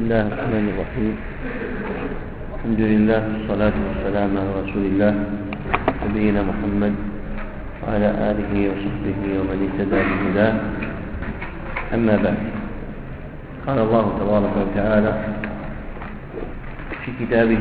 الله الرحمن الرحيم. الحمد لله والصلاة والسلام على رسول الله نبينا محمد وعلى آله وصحبه ومن اهتدى بهداه. أما بعد، قال الله تبارك وتعالى في كتابه: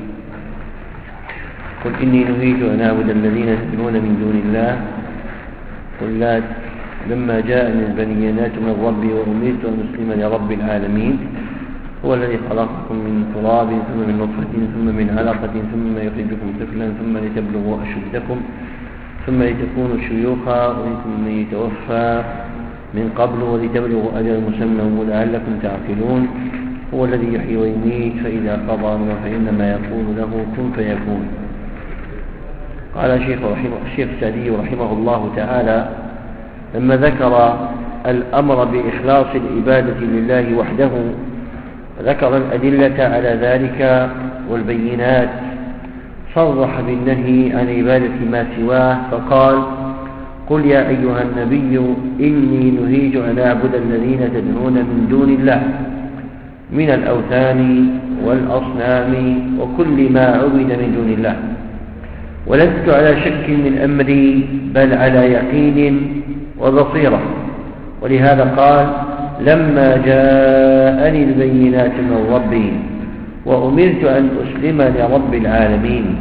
قل إني نهيت أن أعبد الذين تدعون من دون الله قل لا لما جاءني البينات من ربي وأمرت أن أسلم لرب العالمين هو الذي خلقكم من تراب ثم من نطفة ثم من علقة ثم يخرجكم طفلا ثم لتبلغوا أشدكم ثم لتكونوا شيوخا ومنكم من يتوفى من قبل ولتبلغوا أجل مسمى ولعلكم تعقلون هو الذي يحيي ويميت فإذا قضى أمرا فإنما يقول له كن فيكون. قال الشيخ السعدي رحمه الله تعالى: لما ذكر الأمر بإخلاص العبادة لله وحده ذكر الأدلة على ذلك والبينات، صرح بالنهي عن عبادة ما سواه فقال: قل يا أيها النبي إني نهيت أن أعبد الذين تدعون من دون الله من الأوثان والأصنام وكل ما عبد من دون الله، ولست على شك من أمري بل على يقين وبصيرة. ولهذا قال: لما جاءني البينات من ربي وأمرت أن أسلم لرب العالمين،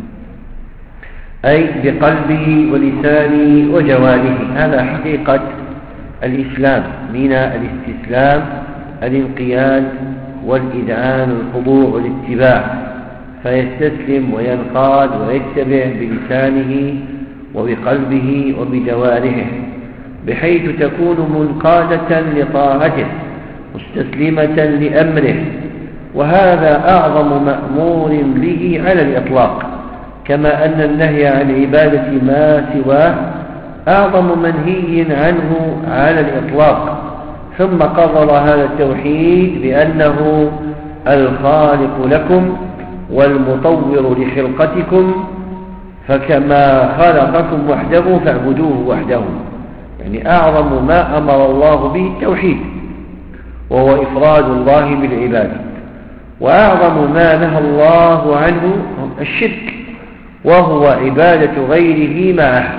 أي بقلبي ولساني وجوارحي. هذا حقيقة الإسلام من الاستسلام، الانقياد والإذعان، الخضوع والاتباع، فيستسلم وينقاد ويتبع بلسانه وبقلبه وبجوارحه، بحيث تكون منقادة لطاعته مستسلمة لأمره. وهذا أعظم مأمور به على الإطلاق، كما أن النهي عن عبادة ما سواه أعظم منهي عنه على الإطلاق. ثم قرر هذا التوحيد بأنه الخالق لكم والمطور لخلقتكم، فكما خلقكم وحده فاعبدوه وحده. يعني أعظم ما أمر الله به التوحيد، وهو إفراد الله بالعبادة، وأعظم ما نهى الله عنه الشرك، وهو عبادة غيره معه.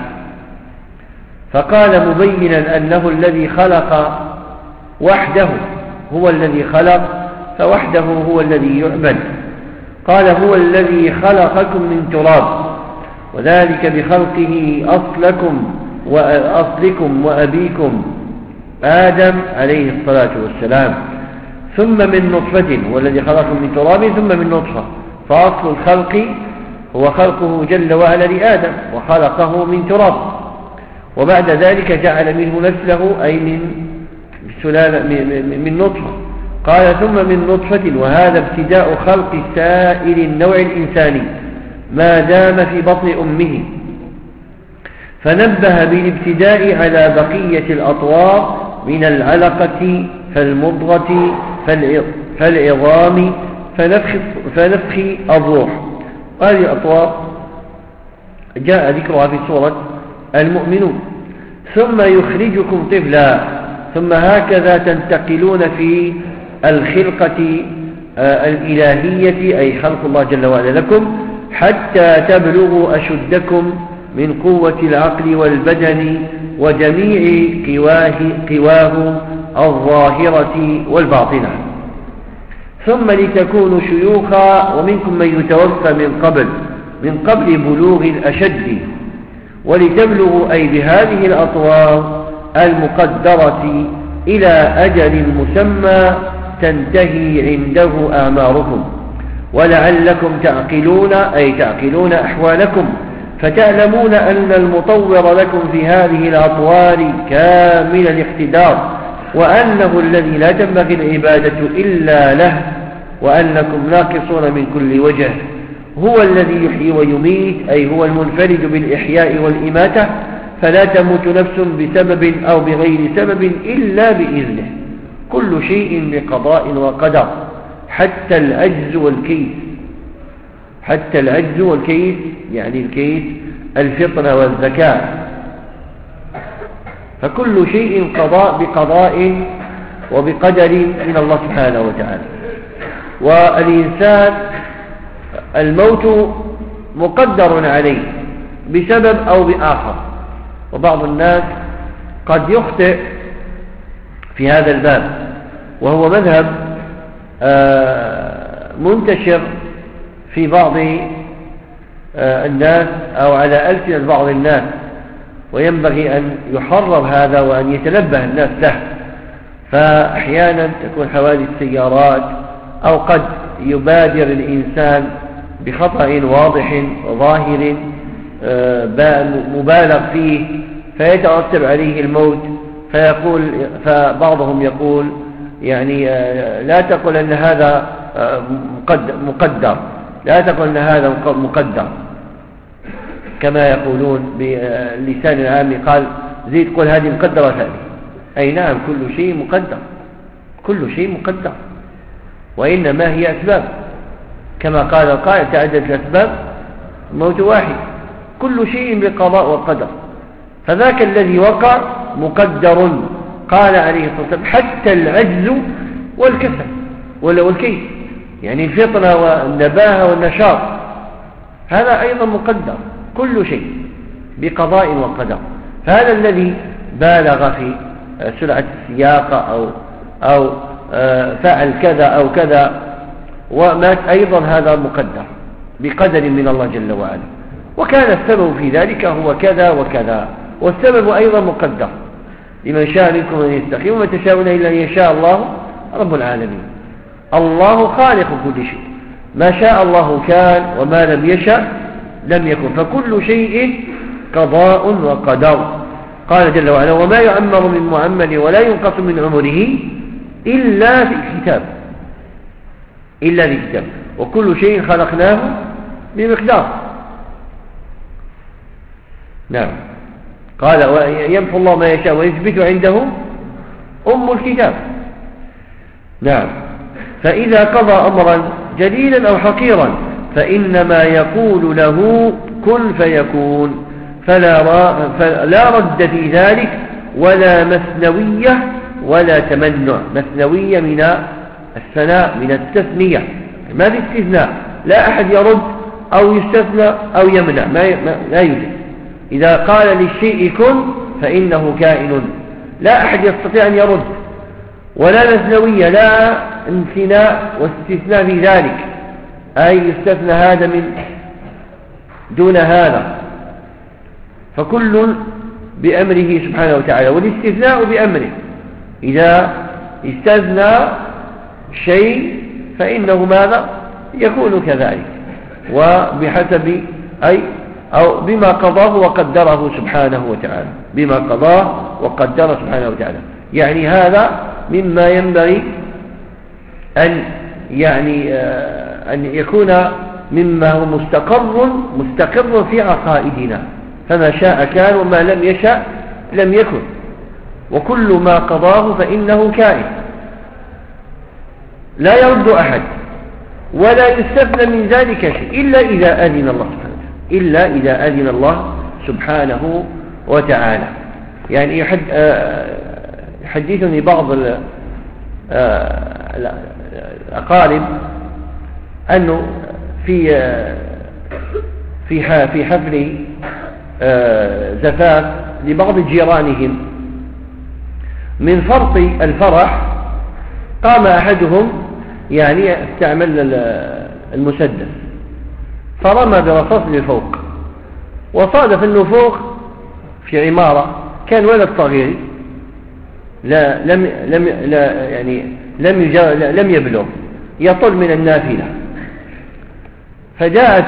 فقال مبينا أنه الذي خلق وحده هو الذي خلق، فوحده هو الذي يعبد. قال: هو الذي خلقكم من تراب، وذلك بخلقه أصلكم وأبيكم آدم عليه الصلاة والسلام، ثم من نطفة، هو الذي خلقكم من تراب ثم من نطفة، فأصل الخلق هو خلقه جل وعلا لآدم وخلقه من تراب، وبعد ذلك جعل منه نسله أي من نطفة. قال: ثم من نطفة، وهذا ابتداء خلق سائر النوع الإنساني ما دام في بطن أمه، فنبه بالابتداء على بقية الأطوار من العلقة فالمضغة فالعظام فنفخ الروح. هذه الأطوار جاء ذكرها في سورة المؤمنون. ثم يخرجكم طفلا، ثم هكذا تنتقلون في الخلقة الإلهية، أي خلق الله جل وعلا لكم، حتى تبلغوا أشدكم من قوة العقل والبدن وجميع قواه الظاهرة والباطنة، ثم لتكونوا شيوخا ومنكم من يتوفى من قبل بلوغ الأشد، ولتبلغوا أي بهذه الأطوار المقدرة إلى أجل مسمى تنتهي عنده أعماركم، ولعلكم تعقلون أي تعقلون أحوالكم، فتعلمون أن المطور لكم في هذه الأطوار كامل الاقتدار، وأنه الذي لا تنبغي العبادة إلا له، وأنكم ناقصون من كل وجه. هو الذي يحيي ويميت، أي هو المنفرد بالإحياء والإماتة، فلا تموت نفس بسبب أو بغير سبب إلا بإذنه، كل شيء بقضاء وقدر، حتى العجز والكيس، يعني الكيس الفطنة والذكاء، فكل شيء بقضاء وبقدر من الله سبحانه وتعالى. والإنسان الموت مقدر عليه بسبب أو بآخر. وبعض الناس قد يخطئ في هذا الباب، وهو مذهب منتشر في بعض الناس أو على ألسنة بعض الناس، وينبغي أن يحرر هذا وأن يتنبه الناس له. فأحيانا تكون حوادث سيارات، أو قد يبادر الإنسان بخطأ واضح ظاهر مبالغ فيه فيترتب عليه الموت، فبعضهم يقول يعني لا تقل أن هذا مقدر، لا تقل أن هذا مقدر، كما يقولون باللسان العام، قال زيد قل هذه مقدرة هذه. أي نعم، كل شيء مقدر، كل شيء مقدر، وإنما هي أسباب، كما قال القائل تعدد الأسباب موت واحد، كل شيء بقضاء وقدر. فذاك الذي وقع مقدر، قال عليه الصلاة والسلام حتى العجز والكسل والكيس، يعني الفطنة والنباهة والنشاط، هذا أيضا مقدر، كل شيء بقضاء وقدر. فهذا الذي بالغ في سرعة السياقة أو فعل كذا أو كذا ومات، أيضا هذا مقدر بقدر من الله جل وعلا، وكان السبب في ذلك هو كذا وكذا، والسبب أيضا مقدر لمن شاء منكم أن يستقيم، وما تشاءون إلا أن يشاء الله رب العالمين. الله خالق كل شيء، ما شاء الله كان وما لم يشأ لم يكن، فكل شيء قضاء وقدر. قال جل وعلا وما يعمر من معمر ولا ينقص من عمره إلا في كتاب، إلا في كتاب، وكل شيء خلقناه بمقدار. نعم. قال ويمحو الله ما يشاء ويثبت عنده أم الكتاب. نعم. فإذا قضى أمرا جليلا أو حقيرا فإنما يقول له كن فيكون، فلا رد في ذلك ولا مثنوية ولا تمنع. مثنوية من الثناء، من التثنية، ما في استثناء، لا أحد يرد أو يستثنى أو يمنع، لا يوجد. إذا قال للشيء كن فإنه كائن، لا أحد يستطيع أن يرد، ولا مثنوية، لا امتناء واستثناء في ذلك، أي يستثنى هذا من دون هذا، فكل بأمره سبحانه وتعالى، والاستثناء بأمره. إذا استثنى شيء فإنه ماذا يكون كذلك، وبحسب أو بما قضاه وقدره سبحانه وتعالى، بما قضاه وقدره سبحانه وتعالى. يعني هذا مما ينبغي أن يكون مما هو مستقر في عقائدنا، فما شاء كان وما لم يشاء لم يكن، وكل ما قضاه فإنه كائن، لا يرد أحد ولا يستثنى من ذلك شيء إلا إذا أذن الله سبحانه وتعالى، إلا إذا أذن الله سبحانه وتعالى. يعني يحدثني بعض الأقارب أنه في حفل زفاف لبعض جيرانهم، من فرط الفرح قام أحدهم يعني استعمل المسدس فرمى برصاص لفوق، وصادف أنه فوق في عمارة كان ولد صغير لم يبلغ يطل من النافلة، فجاءت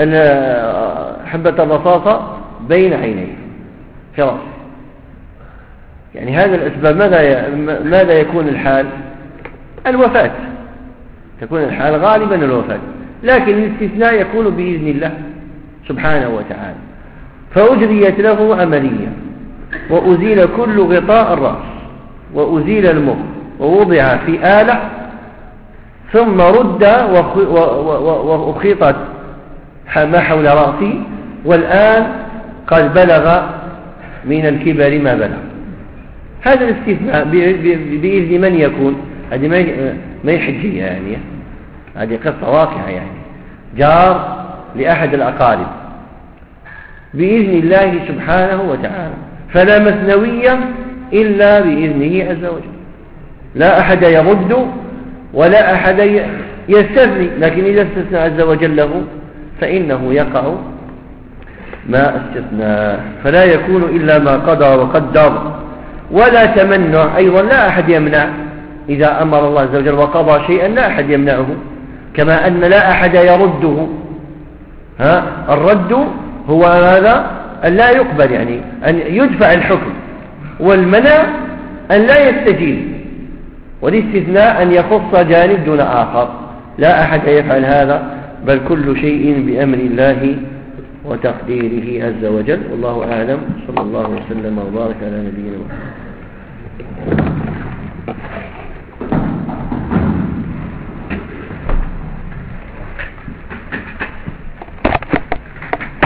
حبة الرصاصة بين عينيه في رأسه. يعني هذا الأسباب ماذا يكون الحال؟ الوفاة، تكون الحال غالبا الوفاة، لكن الاستثناء يكون بإذن الله سبحانه وتعالى. فأجريت له عملية وأزيل كل غطاء الرأس وأزيل المخ ووضع في آلة، ثم رد وأخيطت ما حول رأسه، والآن قد بلغ من الكبر ما بلغ. هذا الاستثناء بإذن من يكون؟ هذه ما يحجيها يعني، هذه قصة واقعة يعني. جار لأحد الأقارب بإذن الله سبحانه وتعالى، فلا مثنوية إلا بإذنه عز وجل، لا أحد يرد ولا أحد يستثني، لكن إذا استثنى عز وجل له فإنه يقع ما استثنى، فلا يكون إلا ما قضى وقدر. ولا تمنع أيضا، لا أحد يمنع إذا أمر الله عز وجل وقضى شيئا، لا أحد يمنعه، كما أن لا أحد يرده. الرد هو هذا أن لا يقبل، يعني أن يدفع الحكم، والمنع أن لا يستجيب، والاستثناء أن يخص جانب دون آخر. لا أحد يفعل هذا، بل كل شيء بأمر الله وتقديره عز وجل. والله أعلم، صلى الله وسلم وبارك على نبينا محمد.